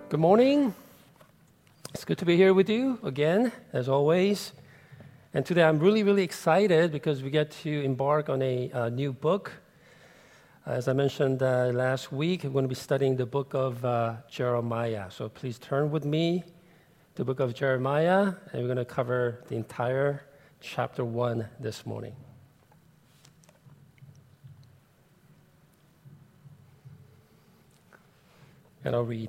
Good morning. It's good to be here with you again, as always. And today I'm really excited because we get to embark on a new book. As I mentioned last week, we're going to be studying the book of Jeremiah. So please turn with me to the book of Jeremiah, and we're going to cover the entire chapter 1 this morning. And I'll read.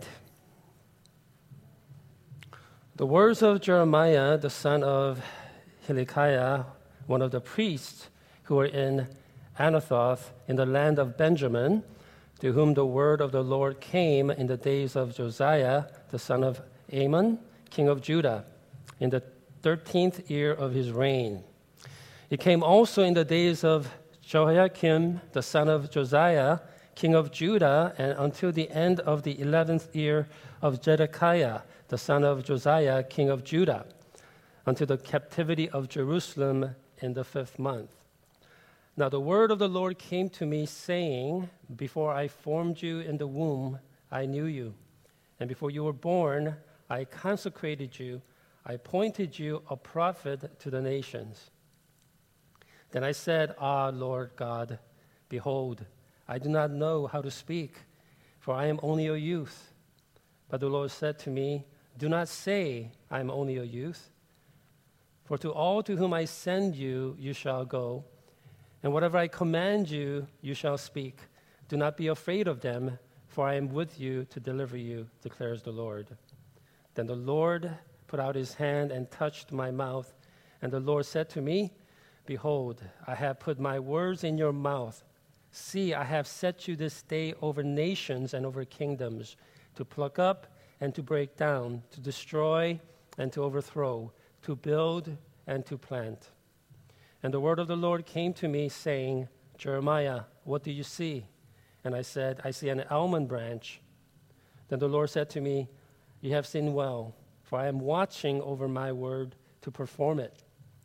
The words of Jeremiah, the son of Hilkiah, one of the priests who were in Anathoth in the land of Benjamin, to whom the word of the Lord came in the days of Josiah, the son of Amon, king of Judah, in the 13th year of his reign. It came also in the days of Jehoiakim, the son of Josiah, king of Judah, and until the end of the 11th year of Zedekiah, the son of Josiah, king of Judah, until the captivity of Jerusalem in the 5th month. Now the word of the Lord came to me, saying, Before I formed you in the womb, I knew you. And before you were born, I consecrated you. I appointed you a prophet to the nations. Then I said, Ah, Lord God, behold, I do not know how to speak, for I am only a youth. But the Lord said to me, Do not say, I am only a youth. For to all to whom I send you, you shall go, and whatever I command you, you shall speak. Do not be afraid of them, for I am with you to deliver you, declares the Lord. Then the Lord put out his hand and touched my mouth, and the Lord said to me, Behold, I have put my words in your mouth. See, I have set you this day over nations and over kingdoms, to pluck up and to break down, to destroy and to overthrow, to build and to plant. And the word of the Lord came to me, saying, Jeremiah, what do you see? And I said, I see an almond branch. Then the Lord said to me, You have seen well, for I am watching over my word to perform it.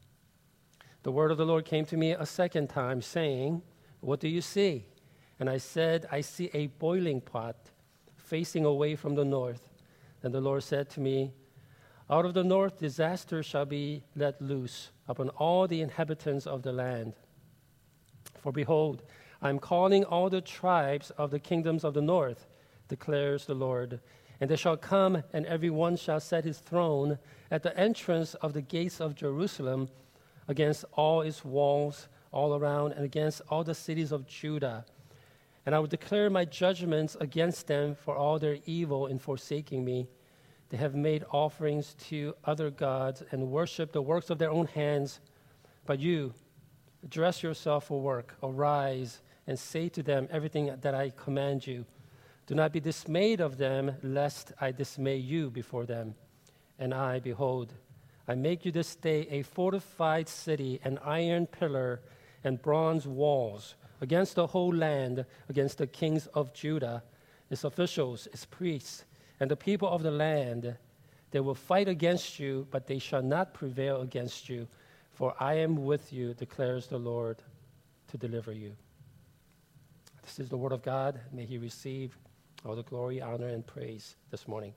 The word of the Lord came to me a second time, saying, What do you see? And I said, I see a boiling pot facing away from the north. Then the Lord said to me, Out of the north disaster shall be let loose upon all the inhabitants of the land. For behold, I am calling all the tribes of the kingdoms of the north, declares the Lord. And they shall come, and every one shall set his throne at the entrance of the gates of Jerusalem, against all its walls all around, and against all the cities of Judah. And I will declare my judgments against them for all their evil in forsaking me. They have made offerings to other gods and worshiped the works of their own hands. But you, dress yourself for work, arise, and say to them everything that I command you. Do not be dismayed of them, lest I dismay you before them. And I, behold, I make you this day a fortified city, an iron pillar, and bronze walls, against the whole land, against the kings of Judah, its officials, its priests, and the people of the land. They will fight against you, but they shall not prevail against you, for I am with you, declares the Lord, to deliver you. This is the word of God. May he receive all the glory, honor, and praise this morning.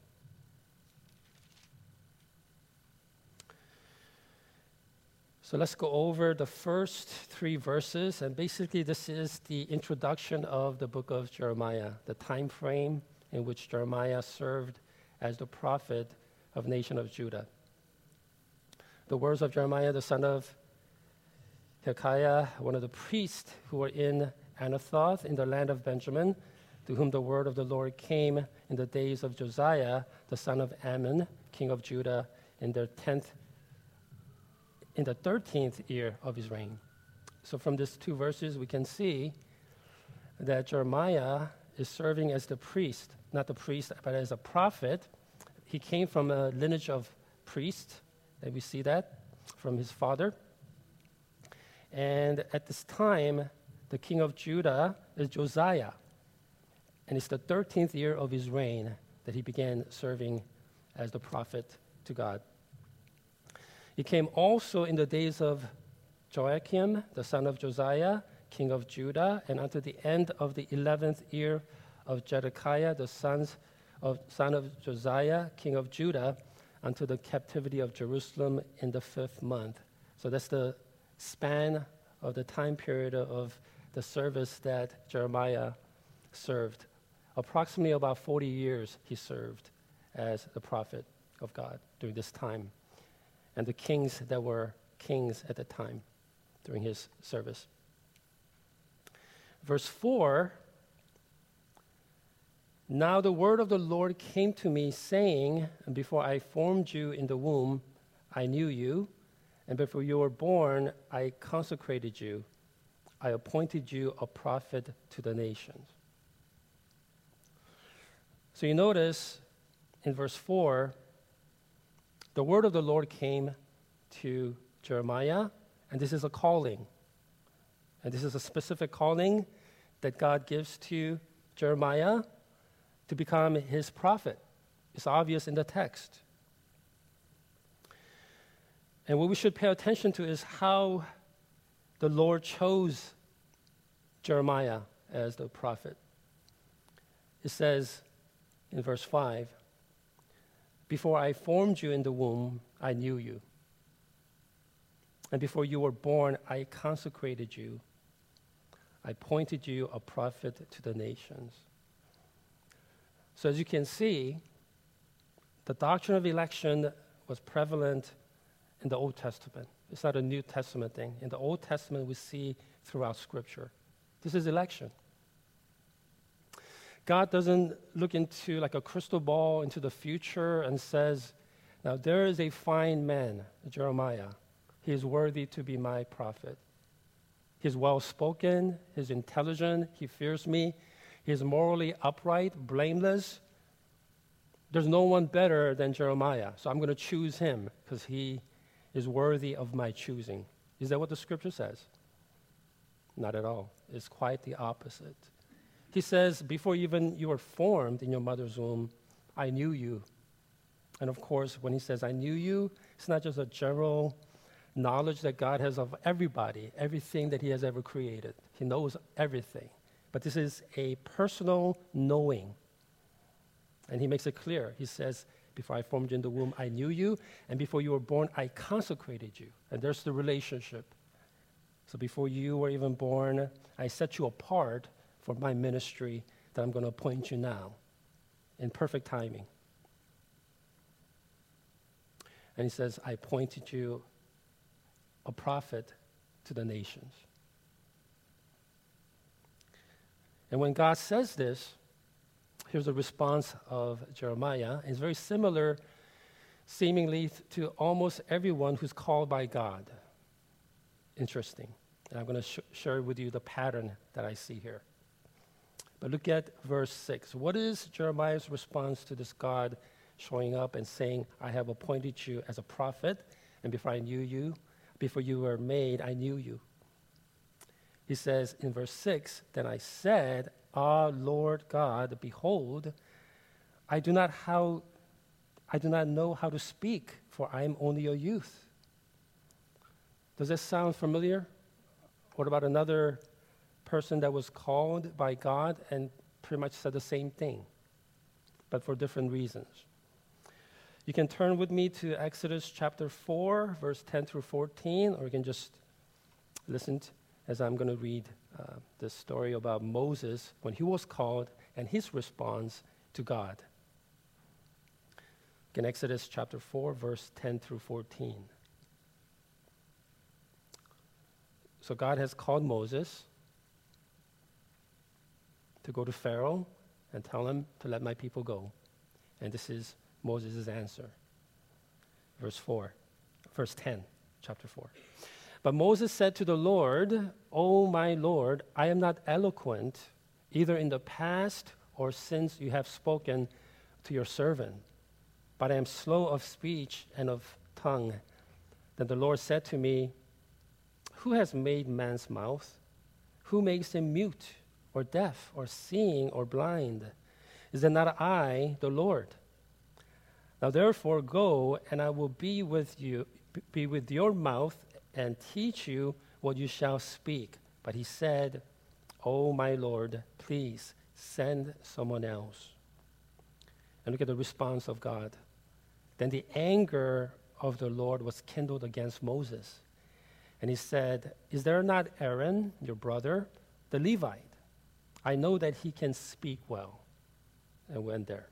So let's go over the first 3 verses, and basically this is the introduction of the book of Jeremiah, the time frame in which Jeremiah served as the prophet of nation of Judah. The words of Jeremiah, the son of Hilkiah, one of the priests who were in Anathoth in the land of Benjamin, to whom the word of the Lord came in the days of Josiah, the son of Amon, king of Judah, in the 13th year of his reign. So from these 2 verses, we can see that Jeremiah is serving as the priest, not the priest, but as a prophet. He came from a lineage of priests, and we see that from his father. And at this time, the king of Judah is Josiah, and it's the 13th year of his reign that he began serving as the prophet to God. He came also in the days of Joachim, the son of Josiah, king of Judah, and unto the end of the 11th year of Zedekiah, the sons son of Josiah, king of Judah, unto the captivity of Jerusalem in the 5th month. So that's the span of the time period of the service that Jeremiah served. Approximately about 40 years he served as the prophet of God during this time, and the kings that were kings at the time during his service. Verse 4, now the word of the Lord came to me, saying, before I formed you in the womb, I knew you, and before you were born, I consecrated you. I appointed you a prophet to the nations. So you notice in verse 4, the word of the Lord came to Jeremiah, and this is a calling. And this is a specific calling that God gives to Jeremiah to become his prophet. It's obvious in the text. And what we should pay attention to is how the Lord chose Jeremiah as the prophet. It says in verse 5, before I formed you in the womb, I knew you. And before you were born, I consecrated you. I appointed you a prophet to the nations. So as you can see, the doctrine of election was prevalent in the Old Testament. It's not a New Testament thing. In the Old Testament, we see throughout Scripture. This is election. God doesn't look into like a crystal ball into the future and says, now there is a fine man, Jeremiah. He is worthy to be my prophet. He's well-spoken, he's intelligent, he fears me, he's morally upright, blameless. There's no one better than Jeremiah, so I'm going to choose him because he is worthy of my choosing. Is that what the scripture says? Not at all. It's quite the opposite. He says, before even you were formed in your mother's womb, I knew you. And of course, when he says, I knew you, it's not just a general knowledge that God has of everybody, everything that he has ever created. He knows everything. But this is a personal knowing. And he makes it clear. He says, before I formed you in the womb, I knew you. And before you were born, I consecrated you. And there's the relationship. So before you were even born, I set you apart for my ministry that I'm going to appoint you now in perfect timing. And he says, I appointed you a prophet to the nations. And when God says this, here's the response of Jeremiah. It's very similar, seemingly, to almost everyone who's called by God. Interesting. And I'm going to share with you the pattern that I see here. But look at verse 6. What is Jeremiah's response to this God showing up and saying, I have appointed you as a prophet, and before I knew you, before you were made, I knew you. He says in verse 6, then I said, Ah, Lord God, behold, I do not know how to speak, for I am only a youth. Does this sound familiar? What about another person that was called by God and pretty much said the same thing, but for different reasons? You can turn with me to Exodus chapter 4, verse 10 through 14, or you can just listen as I'm going to read this story about Moses when he was called and his response to God. In Exodus chapter 4, verse 10 through 14. So God has called Moses to go to Pharaoh and tell him to let my people go. And this is Moses' answer. Verse 10, chapter 4. But Moses said to the Lord, O my Lord, I am not eloquent, either in the past or since you have spoken to your servant, but I am slow of speech and of tongue. Then the Lord said to me, who has made man's mouth? Who makes him mute or deaf or seeing or blind? Is it not I, the Lord? Now therefore go, and I will be with your mouth and teach you what you shall speak. But he said, O my Lord, please send someone else. And look at the response of God. Then the anger of the Lord was kindled against Moses. And he said, "Is there not Aaron, your brother, the Levite? I know that he can speak well." And went there.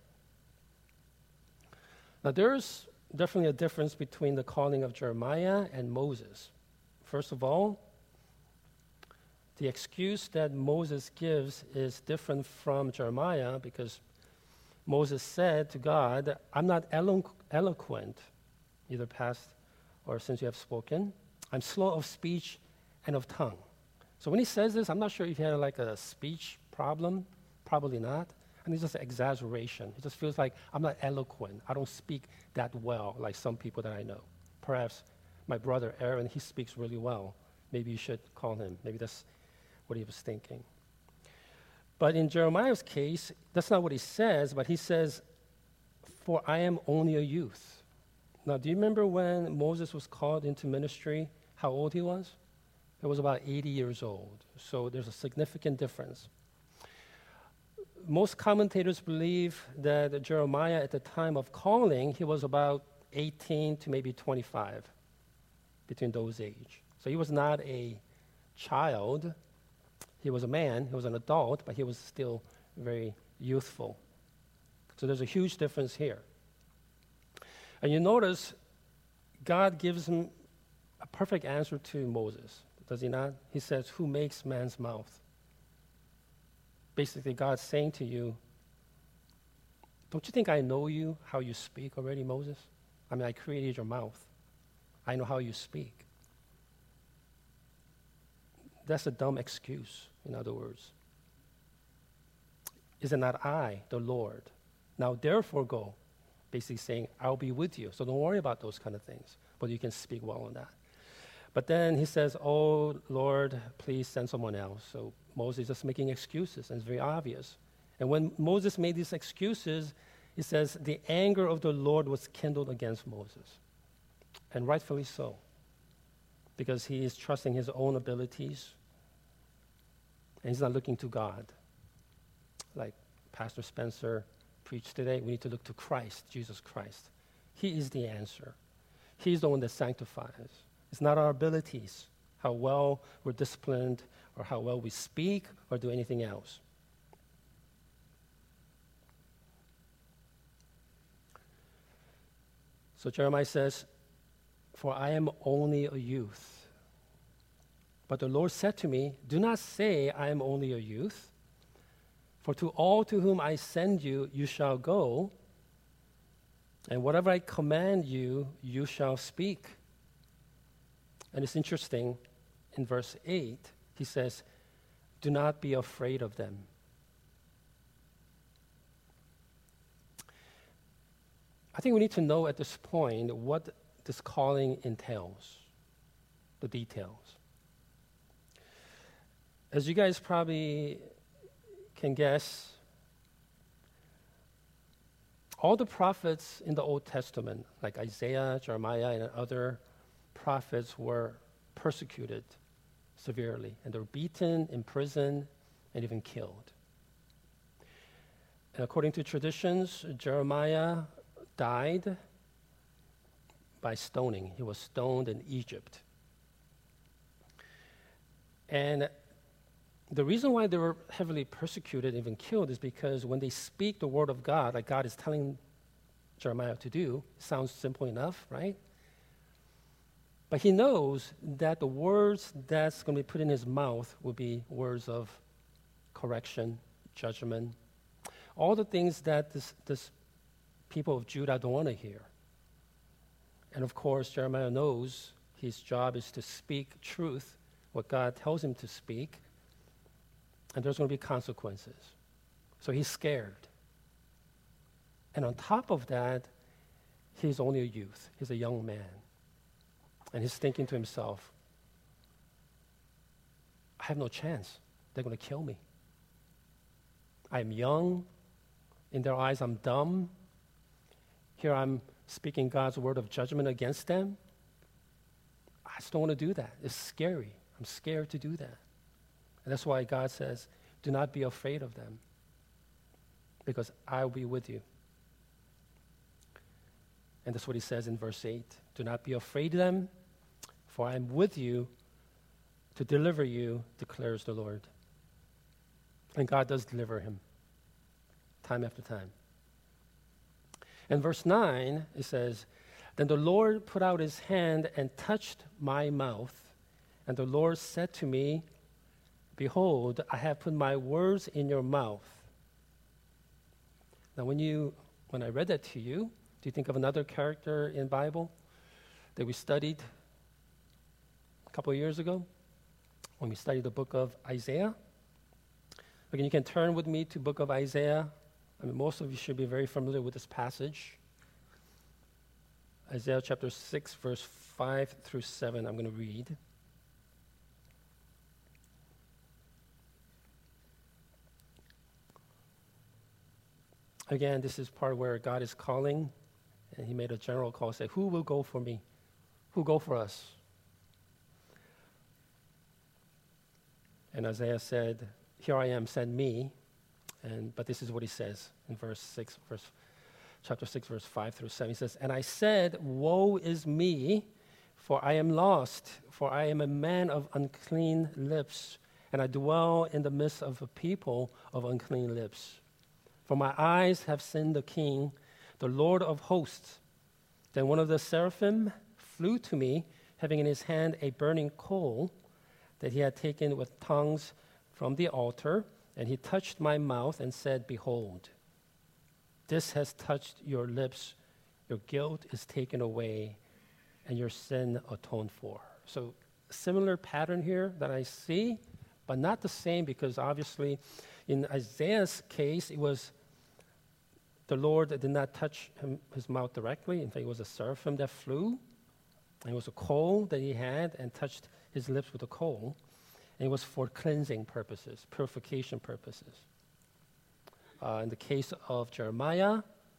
Now there's definitely a difference between the calling of Jeremiah and Moses. First of all, the excuse that Moses gives is different from Jeremiah because Moses said to God, "I'm not eloquent, either past or since you have spoken. I'm slow of speech and of tongue." So when he says this, I'm not sure if he had like a speech problem. Probably not. And it's just an exaggeration. It just feels like I'm not eloquent. I don't speak that well like some people that I know. Perhaps my brother Aaron, he speaks really well. Maybe you should call him. Maybe that's what he was thinking. But in Jeremiah's case, that's not what he says, but he says, "For I am only a youth." Now, do you remember when Moses was called into ministry, how old he was? He was about 80 years old. So there's a significant difference. Most commentators believe that Jeremiah, at the time of calling, he was about 18 to maybe 25, between those age. So he was not a child. He was a man, he was an adult, but he was still very youthful. So there's a huge difference here. And you notice God gives him a perfect answer to Moses, does he not? He says, "Who makes man's mouth?" Basically, God's saying to you, "Don't you think I know you, how you speak already, Moses? I mean, I created your mouth. I know how you speak." That's a dumb excuse, in other words. Is it not I, the Lord? Now therefore go. Basically saying, I'll be with you. So don't worry about those kind of things, but you can speak well on that. But then he says, "Oh, Lord, please send someone else." So Moses is just making excuses, and it's very obvious. And when Moses made these excuses, he says, the anger of the Lord was kindled against Moses. And rightfully so, because he is trusting his own abilities, and he's not looking to God. Like Pastor Spencer preached today, we need to look to Christ, Jesus Christ. He is the answer. He's the one that sanctifies. It's not our abilities, how well we're disciplined, or how well we speak, or do anything else. So Jeremiah says, "For I am only a youth. But the Lord said to me, do not say I am only a youth. For to all to whom I send you, you shall go. And whatever I command you, you shall speak." And it's interesting, in verse 8, he says, "Do not be afraid of them." I think we need to know at this point what this calling entails, the details. As you guys probably can guess, all the prophets in the Old Testament, like Isaiah, Jeremiah, and other prophets, were persecuted severely, and they were beaten, imprisoned, and even killed. And according to traditions, Jeremiah died by stoning. He was stoned in Egypt. And the reason why they were heavily persecuted, even killed, is because when they speak the word of God, like God is telling Jeremiah to do, sounds simple enough, right? But he knows that the words that's going to be put in his mouth will be words of correction, judgment, all the things that this people of Judah don't want to hear. And of course, Jeremiah knows his job is to speak truth, what God tells him to speak, and there's going to be consequences. So he's scared. And on top of that, he's only a youth. He's a young man. And he's thinking to himself, I have no chance. They're going to kill me. I'm young. In their eyes, I'm dumb. Here I'm speaking God's word of judgment against them. I just don't want to do that. It's scary. I'm scared to do that. And that's why God says, do not be afraid of them, because I'll be with you. And that's what he says in verse 8. Do not be afraid of them, for I am with you to deliver you, declares the Lord. And God does deliver him time after time. In verse 9, it says, Then the Lord put out his hand and touched my mouth. And the Lord said to me, Behold, I have put my words in your mouth. Now, when I read that to you, do you think of another character in the Bible that we studied a couple of years ago when we studied the book of Isaiah? Again, you can turn with me to the book of Isaiah. I mean, most of you should be very familiar with this passage. Isaiah chapter 6, verse 5 through 7, I'm going to read. Again, this is part where God is calling, and he made a general call, say, who will go for me? Who will go for us? And Isaiah said, Here I am, send me. But this is what he says in chapter 6, verse 5 through 7. He says, And I said, Woe is me, for I am lost, for I am a man of unclean lips, and I dwell in the midst of a people of unclean lips. For my eyes have seen the King, the Lord of hosts. Then one of the seraphim flew to me, having in his hand a burning coal that he had taken with tongues from the altar, and he touched my mouth and said, Behold, this has touched your lips, your guilt is taken away, and your sin atoned for. So similar pattern here that I see, but not the same, because obviously in Isaiah's case, it was the Lord that did not touch his mouth directly. In fact, it was a seraphim that flew, and it was a coal that he had and touched his lips with a coal. And it was for cleansing purposes, purification purposes. In the case of Jeremiah,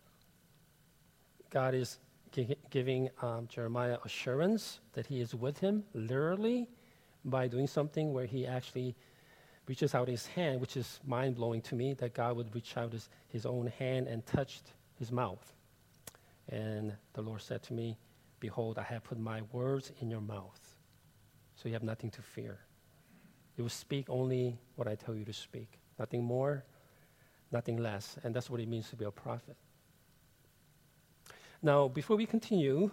God is giving Jeremiah assurance that he is with him, literally, by doing something where he actually reaches out his hand, which is mind-blowing to me, that God would reach out his own hand and touched his mouth. And the Lord said to me, Behold, I have put my words in your mouth, so you have nothing to fear. You will speak only what I tell you to speak. Nothing more, nothing less. And that's what it means to be a prophet. Now, before we continue,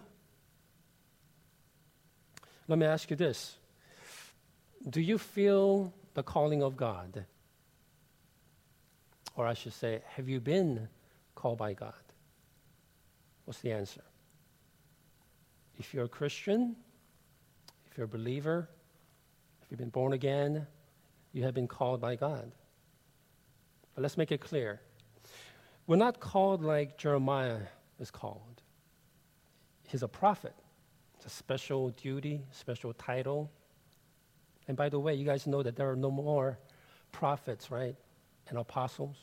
let me ask you this. Do you feel the calling of God? Or I should say, have you been called by God? What's the answer? If you're a Christian, if you're a believer, if you've been born again, you have been called by God. But let's make it clear. We're not called like Jeremiah is called. He's a prophet. It's a special duty, special title. And by the way, you guys know that there are no more prophets, right, and apostles.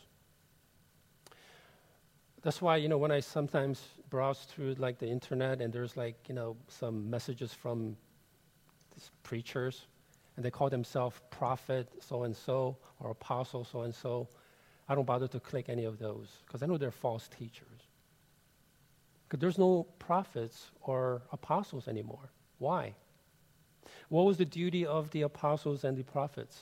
That's why, when I sometimes browse through like the internet and there's some messages from these preachers, and they call themselves prophet so-and-so or apostle so-and-so, I don't bother to click any of those because I know they're false teachers. Because there's no prophets or apostles anymore. Why? What was the duty of the apostles and the prophets?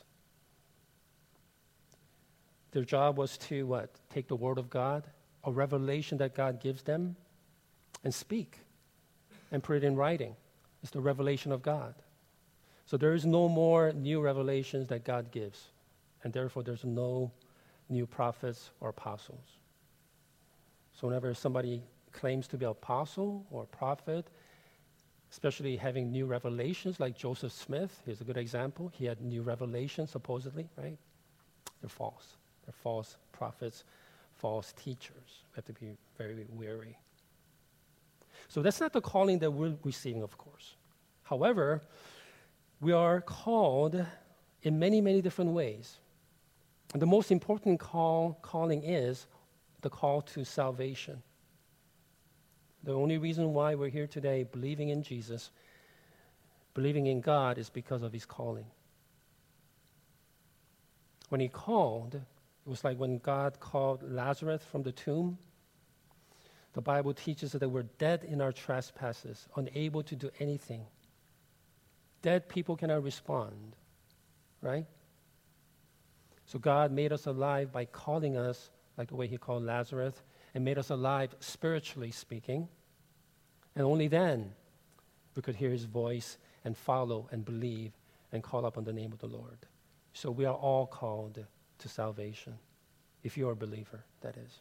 Their job was to what? Take the word of God, a revelation that God gives them, and speak and put it in writing. It's the revelation of God. So there is no more new revelations that God gives, and therefore there's no new prophets or apostles. So whenever somebody claims to be an apostle or a prophet, especially having new revelations like Joseph Smith, here's a good example. He had new revelations, supposedly, right? They're false. They're false prophets, false teachers. We have to be very wary. So that's not the calling that we're receiving, of course. However, we are called in many, many different ways. And the most important calling is the call to salvation. The only reason why we're here today believing in Jesus, believing in God, is because of his calling. When he called, it was like when God called Lazarus from the tomb. The Bible teaches that we're dead in our trespasses, unable to do anything. Dead people cannot respond, right? So God made us alive by calling us, like the way he called Lazarus, and made us alive spiritually speaking. And only then we could hear his voice and follow and believe and call upon the name of the Lord. So we are all called to salvation, if you are a believer, that is.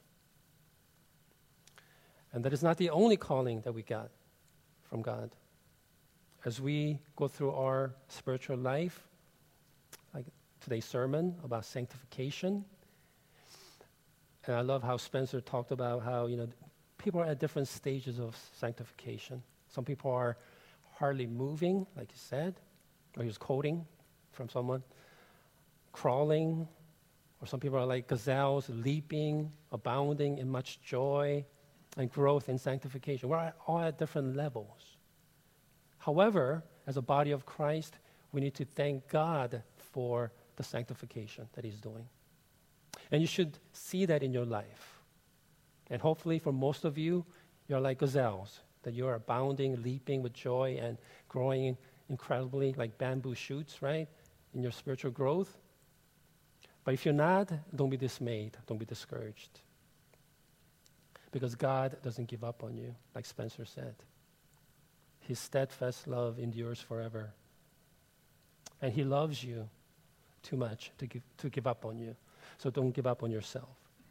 And that is not the only calling that we got from God. As we go through our spiritual life, like today's sermon about sanctification, and I love how Spencer talked about how, people are at different stages of sanctification. Some people are hardly moving, like he said, or he was quoting from someone, crawling, or some people are like gazelles, leaping, abounding in much joy and growth in sanctification. We're all at different levels. However, as a body of Christ, we need to thank God for the sanctification that he's doing. And you should see that in your life. And hopefully for most of you, you're like gazelles, that you're abounding, leaping with joy and growing incredibly like bamboo shoots, right, in your spiritual growth. But if you're not, don't be dismayed, don't be discouraged. Because God doesn't give up on you, like Spencer said. His steadfast love endures forever. And he loves you too much to give up on you. So don't give up on yourself.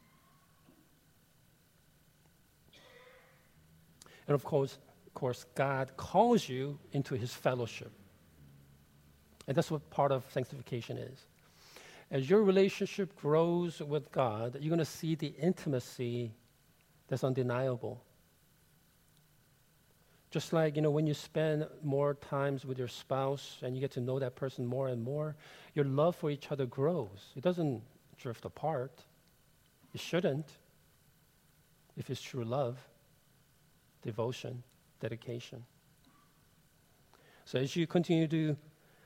And of course, God calls you into his fellowship. And that's what part of sanctification is. As your relationship grows with God, you're going to see the intimacy that's undeniable. Just like, when you spend more times with your spouse and you get to know that person more and more, your love for each other grows. It doesn't drift apart. It shouldn't, if it's true love, devotion, dedication. So as you continue to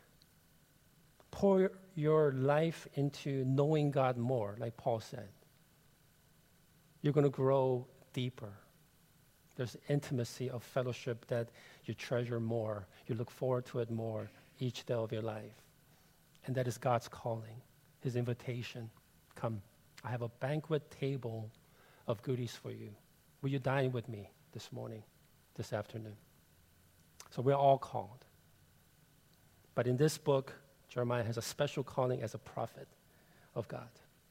pour your life into knowing God more, like Paul said, you're going to grow deeper. There's intimacy of fellowship that you treasure more. You look forward to it more each day of your life. And that is God's calling, his invitation. Come, I have a banquet table of goodies for you. Will you dine with me this morning, this afternoon? So we're all called. But in this book, Jeremiah has a special calling as a prophet of God.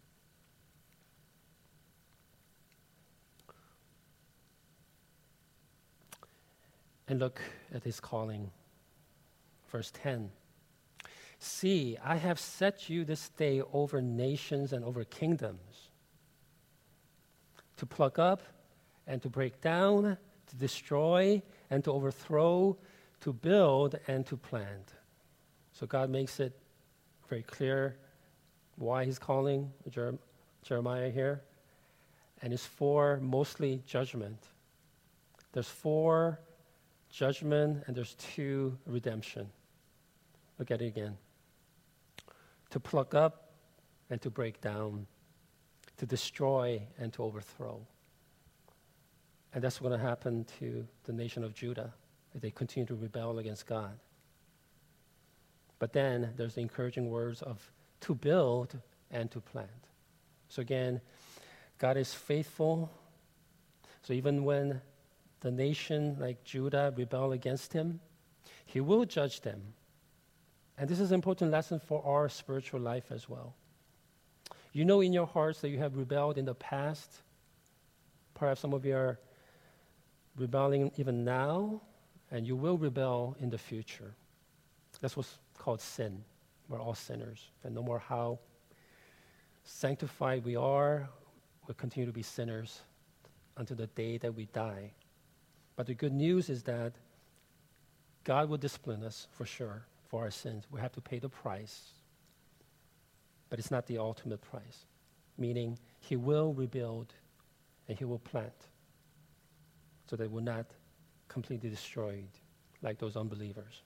And look at his calling. Verse 10. See, I have set you this day over nations and over kingdoms, to pluck up and to break down, to destroy and to overthrow, to build and to plant. So God makes it very clear why he's calling Jeremiah here. And it's for mostly judgment. There's 4 judgment and there's 2 redemption. Look at it again. To pluck up and to break down, to destroy and to overthrow. And that's what's going to happen to the nation of Judah if they continue to rebel against God. But then there's the encouraging words of to build and to plant. So again, God is faithful. So even when the nation like Judah rebel against him, he will judge them. And this is an important lesson for our spiritual life as well. You know in your hearts that you have rebelled in the past. Perhaps some of you are rebelling even now, and you will rebel in the future. That's what's called sin. We're all sinners. And no matter how sanctified we are, we'll continue to be sinners until the day that we die. But the good news is that God will discipline us for sure for our sins. We have to pay the price. But it's not the ultimate price, meaning he will rebuild and he will plant so that we're not completely destroyed like those unbelievers.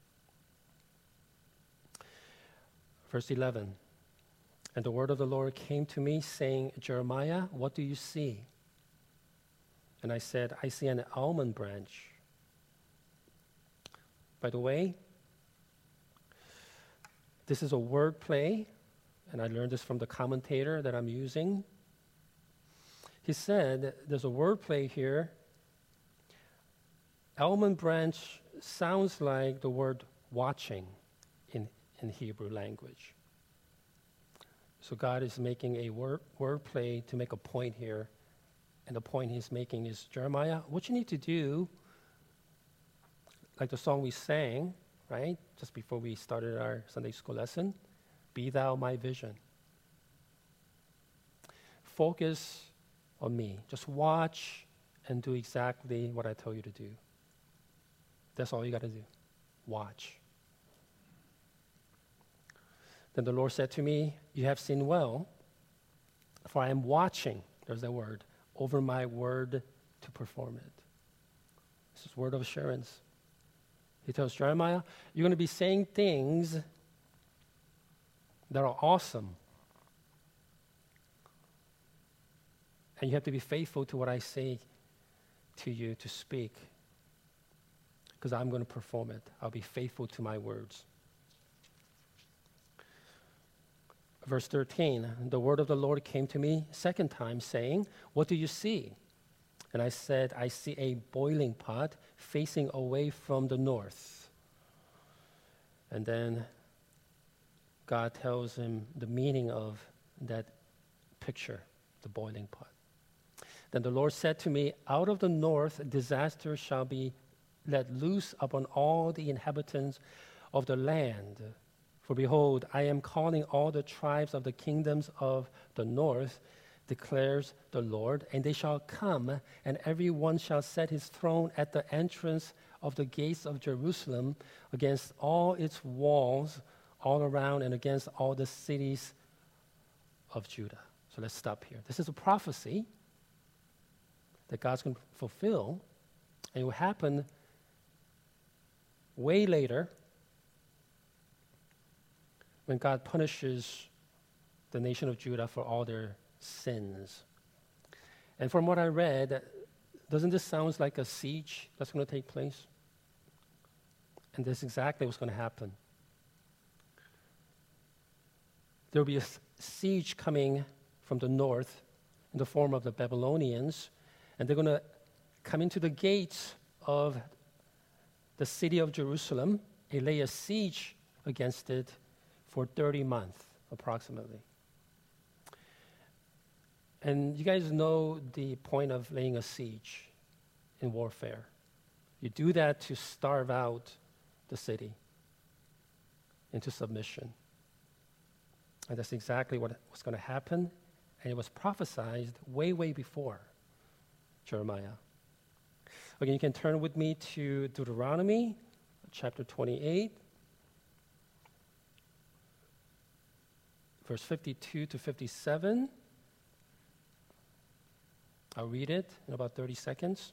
Verse 11, and the word of the Lord came to me saying, Jeremiah, what do you see? And I said, I see an almond branch. By the way, this is a word play, and I learned this from the commentator that I'm using. He said there's a word play here. Almond branch sounds like the word watching in Hebrew language. So God is making a word play to make a point here. And the point he's making is, Jeremiah, what you need to do, like the song we sang, right, just before we started our Sunday school lesson, be thou my vision. Focus on me. Just watch and do exactly what I tell you to do. That's all you got to do. Watch. Then the Lord said to me, you have seen well, for I am watching, there's that word, over my word to perform it. This is word of assurance. He tells Jeremiah, you're going to be saying things that are awesome. And you have to be faithful to what I say to you to speak, because I'm going to perform it. I'll be faithful to my words. Verse 13, the word of the Lord came to me second time, saying, what do you see? And I said, I see a boiling pot facing away from the north. And then God tells him the meaning of that picture, the boiling pot. Then the Lord said to me, out of the north disaster shall be let loose upon all the inhabitants of the land. For behold, I am calling all the tribes of the kingdoms of the north, declares the Lord, and they shall come, and every one shall set his throne at the entrance of the gates of Jerusalem, against all its walls all around, and against all the cities of Judah. So let's stop here. This is a prophecy that God's going to fulfill, and it will happen way later, when God punishes the nation of Judah for all their sins. And from what I read, doesn't this sound like a siege that's going to take place? And that's exactly what's going to happen. There will be a siege coming from the north in the form of the Babylonians, and they're going to come into the gates of the city of Jerusalem and lay a siege against it for 30 months, approximately. And you guys know the point of laying a siege in warfare. You do that to starve out the city into submission. And that's exactly what was going to happen. And it was prophesied way, way before Jeremiah. Again, you can turn with me to Deuteronomy chapter 28. Verse 52 to 57. I'll read it in about 30 seconds.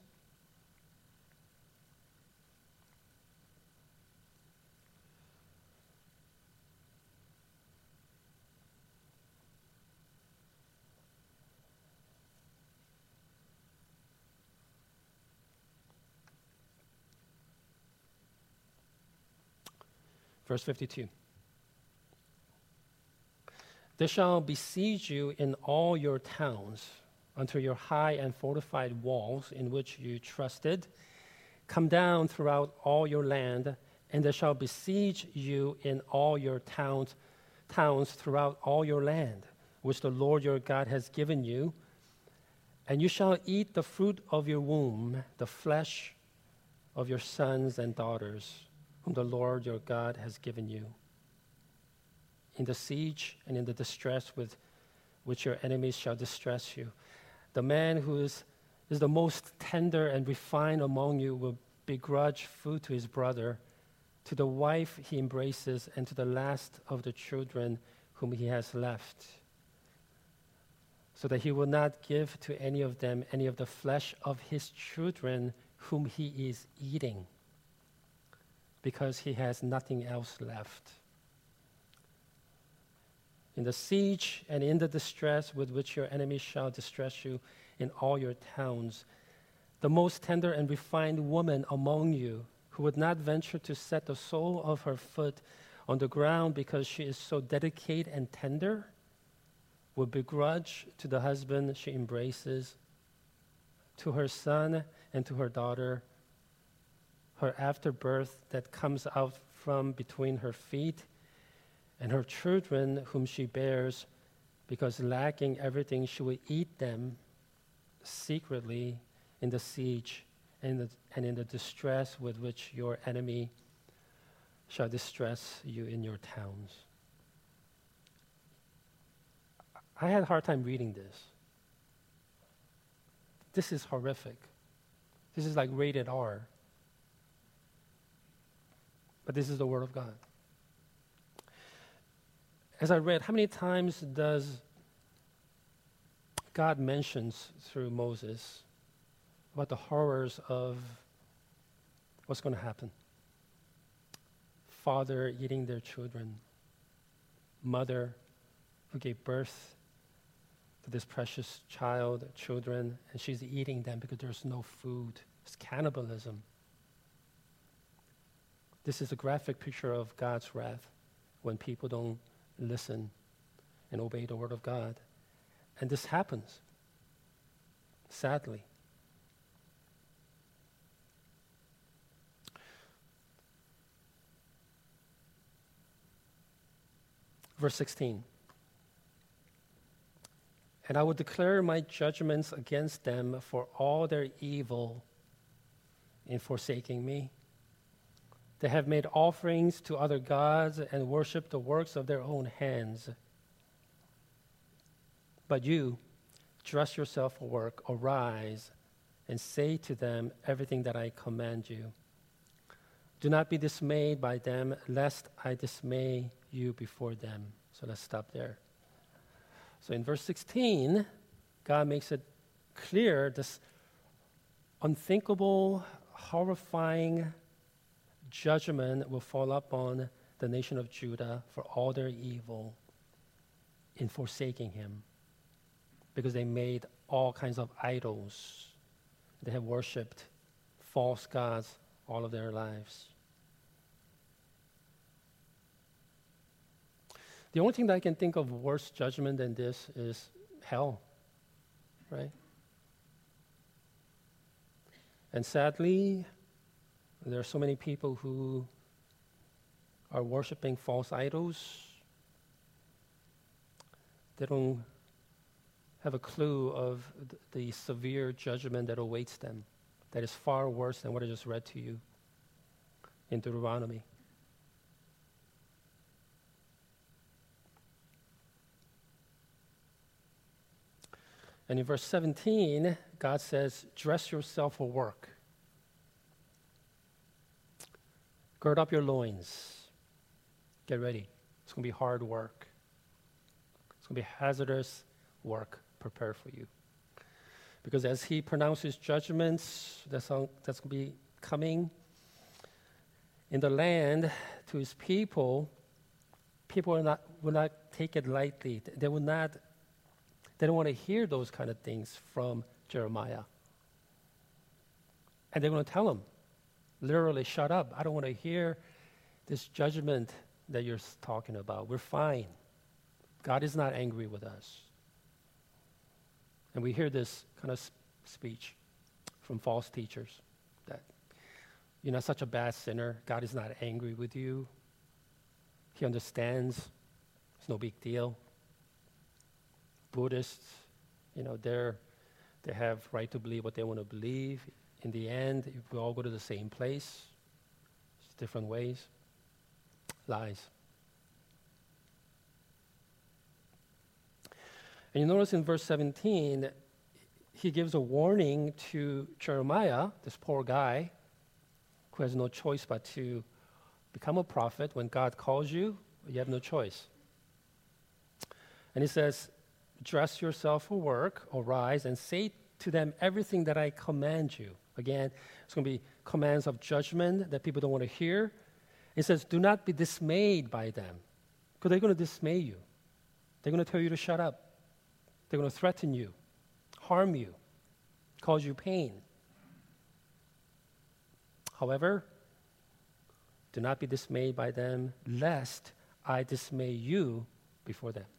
Verse 52. They shall besiege you in all your towns until your high and fortified walls in which you trusted come down throughout all your land, and they shall besiege you in all your towns throughout all your land, which the Lord your God has given you. And you shall eat the fruit of your womb, the flesh of your sons and daughters, whom the Lord your God has given you. In the siege and in the distress with which your enemies shall distress you, the man who is the most tender and refined among you will begrudge food to his brother, to the wife he embraces, and to the last of the children whom he has left, so that he will not give to any of them any of the flesh of his children whom he is eating, because he has nothing else left. In the siege and in the distress with which your enemies shall distress you in all your towns, the most tender and refined woman among you, who would not venture to set the sole of her foot on the ground because she is so delicate and tender, will begrudge to the husband she embraces, to her son and to her daughter, her afterbirth that comes out from between her feet, and her children whom she bears, because lacking everything she will eat them secretly in the siege and in the distress with which your enemy shall distress you in your towns. I had a hard time reading this. This is horrific. This is like rated R. But this is the Word of God. As I read, how many times does God mentions through Moses about the horrors of what's going to happen? Father eating their children, mother who gave birth to this precious child, children, and she's eating them because there's no food. It's cannibalism. This is a graphic picture of God's wrath when people don't listen and obey the Word of God. And this happens, sadly. Verse 16. And I will declare my judgments against them for all their evil in forsaking me. They have made offerings to other gods and worshiped the works of their own hands. But you, dress yourself for work, arise, and say to them everything that I command you. Do not be dismayed by them, lest I dismay you before them. So let's stop there. So in verse 16, God makes it clear this unthinkable, horrifying judgment will fall upon the nation of Judah for all their evil in forsaking him, because they made all kinds of idols. They have worshipped false gods all of their lives. The only thing that I can think of worse judgment than this is hell, right? And sadly, there are so many people who are worshiping false idols. They don't have a clue of the severe judgment that awaits them, that is far worse than what I just read to you in Deuteronomy. And in verse 17, God says, dress yourself for work. Gird up your loins. Get ready. It's going to be hard work. It's going to be hazardous work. Prepare for you. Because as he pronounces judgments, that's going to be coming in the land to his people, people will not take it lightly. They don't want to hear those kind of things from Jeremiah. And they're going to tell him, literally, shut up. I don't want to hear this judgment that you're talking about. We're fine. God is not angry with us. And we hear this kind of speech from false teachers that you're not such a bad sinner. God is not angry with you. He understands. It's no big deal. Buddhists, they have right to believe what they want to believe. In the end, we all go to the same place, just different ways. Lies. And you notice in verse 17, he gives a warning to Jeremiah, this poor guy, who has no choice but to become a prophet. When God calls you, you have no choice. And he says, dress yourself for work, arise, and say to them everything that I command you. Again, it's going to be commands of judgment that people don't want to hear. It says, do not be dismayed by them, because they're going to dismay you. They're going to tell you to shut up. They're going to threaten you, harm you, cause you pain. However, do not be dismayed by them, lest I dismay you before them.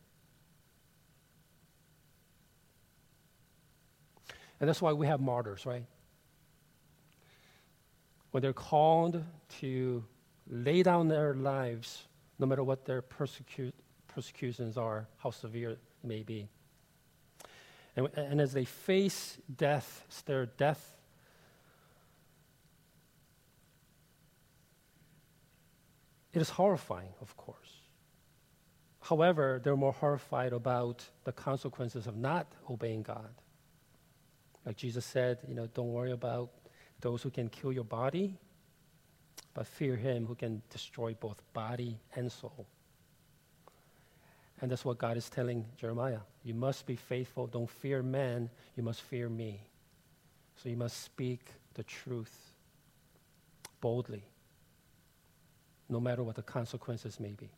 And that's why we have martyrs, right? When they're called to lay down their lives, no matter what their persecutions are, how severe it may be. And as they face death, their death, it is horrifying, of course. However, they're more horrified about the consequences of not obeying God. Like Jesus said, don't worry about those who can kill your body, but fear him who can destroy both body and soul. And that's what God is telling Jeremiah. You must be faithful. Don't fear man. You must fear me. So you must speak the truth boldly, no matter what the consequences may be.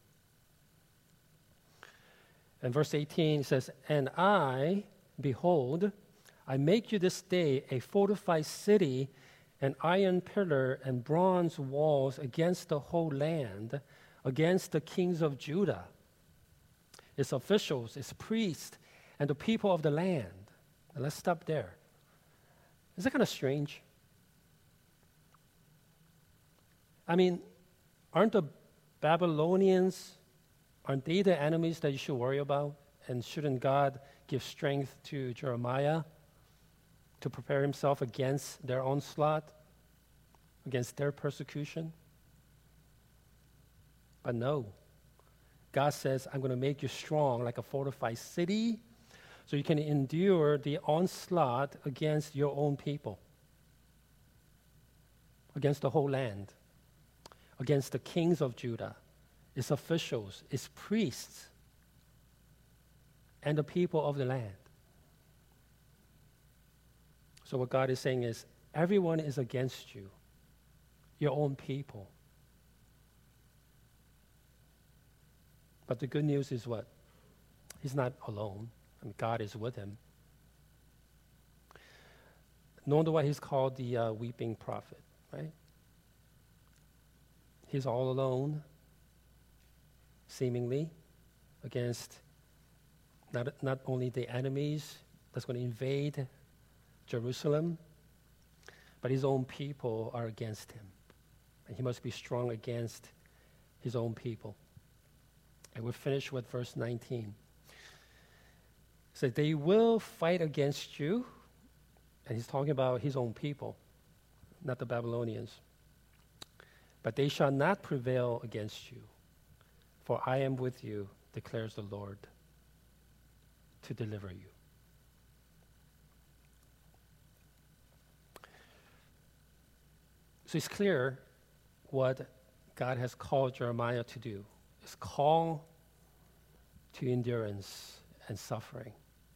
And verse 18 says, and I, behold, I make you this day a fortified city, an iron pillar and bronze walls against the whole land, against the kings of Judah, its officials, its priests, and the people of the land. Now let's stop there. Is that kind of strange? I mean, aren't the Babylonians, aren't they the enemies that you should worry about? And shouldn't God give strength to Jeremiah to prepare himself against their onslaught, against their persecution? But no. God says, I'm going to make you strong like a fortified city so you can endure the onslaught against your own people, against the whole land, against the kings of Judah, its officials, its priests, and the people of the land. So what God is saying is, everyone is against you, your own people. But the good news is what? He's not alone. I mean, God is with him. No wonder why he's called the weeping prophet, right? He's all alone, seemingly, against not only the enemies that's going to invade Jerusalem, but his own people are against him. And he must be strong against his own people. And we'll finish with verse 19. It says, they will fight against you. And he's talking about his own people, not the Babylonians. But they shall not prevail against you. For I am with you, declares the Lord, to deliver you. So it's clear what God has called Jeremiah to do. It's call to endurance and suffering.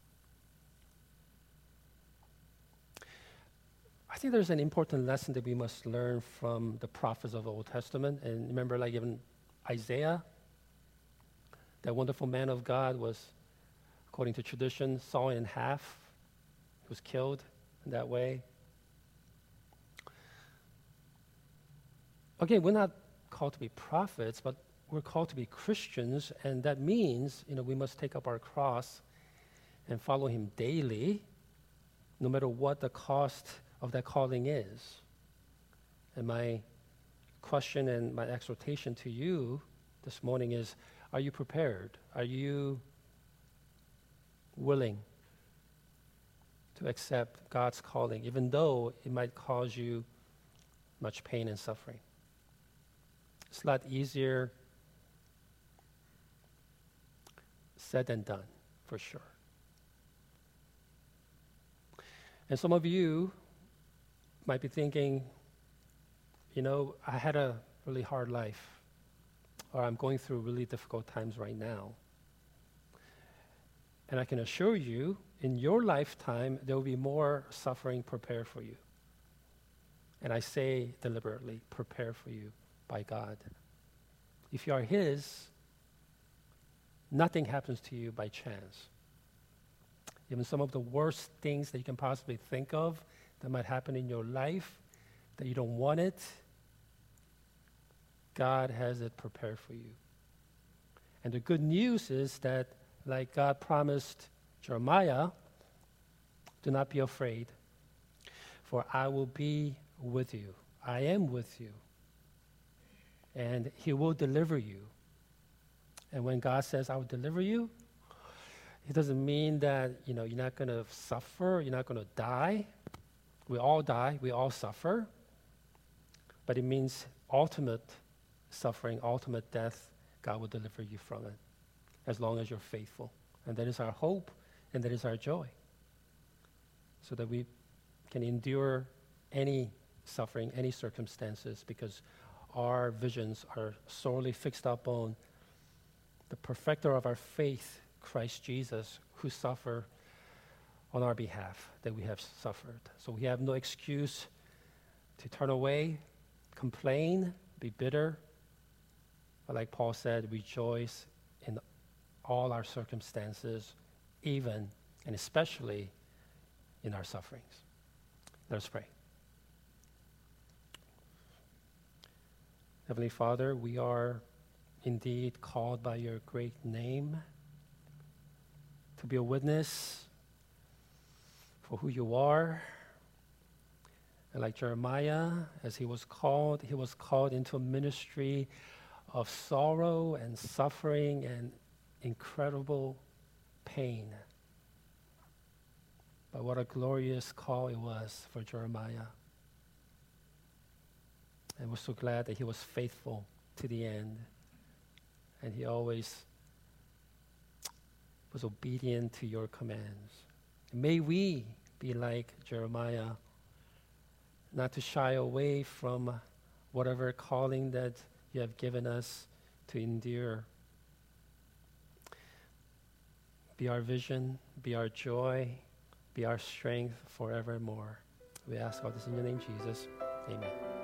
I think there's an important lesson that we must learn from the prophets of the Old Testament. And remember, like even Isaiah, that wonderful man of God was, according to tradition, sawn in half. He was killed in that way. Again, we're not called to be prophets, but we're called to be Christians, and that means, we must take up our cross and follow him daily, no matter what the cost of that calling is. And my question and my exhortation to you this morning is, are you prepared? Are you willing to accept God's calling, even though it might cause you much pain and suffering? It's a lot easier said than done, for sure. And some of you might be thinking, I had a really hard life, or I'm going through really difficult times right now. And I can assure you, in your lifetime, there will be more suffering prepared for you. And I say deliberately, prepared for you by God. If you are his, nothing happens to you by chance. Even some of the worst things that you can possibly think of that might happen in your life, that you don't want it, God has it prepared for you. And the good news is that, like God promised Jeremiah, do not be afraid, for I will be with you. I am with you. And he will deliver you. And when God says, I will deliver you, it doesn't mean that, you're not going to suffer, you're not going to die. We all die, we all suffer. But it means ultimate suffering, ultimate death, God will deliver you from it, as long as you're faithful. And that is our hope, and that is our joy. So that we can endure any suffering, any circumstances, because our visions are solely fixed upon the perfecter of our faith, Christ Jesus, who suffered on our behalf, that we have suffered. So we have no excuse to turn away, complain, be bitter. But like Paul said, rejoice in all our circumstances, even and especially in our sufferings. Let us pray. Heavenly Father, we are indeed called by your great name to be a witness for who you are. And like Jeremiah, as he was called into a ministry of sorrow and suffering and incredible pain. But what a glorious call it was for Jeremiah. And we're so glad that he was faithful to the end. And he always was obedient to your commands. May we be like Jeremiah, not to shy away from whatever calling that you have given us to endure. Be our vision, be our joy, be our strength forevermore. We ask all this in your name, Jesus. Amen.